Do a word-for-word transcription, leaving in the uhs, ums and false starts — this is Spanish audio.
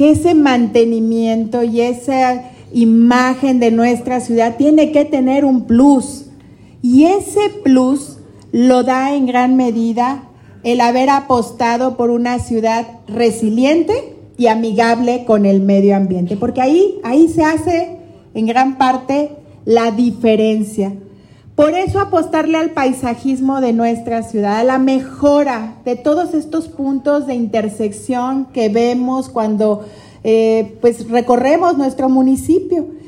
que ese mantenimiento y esa imagen de nuestra ciudad tiene que tener un plus. Y ese plus lo da en gran medida el haber apostado por una ciudad resiliente y amigable con el medio ambiente, porque ahí, ahí se hace en gran parte la diferencia. Por eso apostarle al paisajismo de nuestra ciudad, a la mejora de todos estos puntos de intersección que vemos cuando eh, pues recorremos nuestro municipio.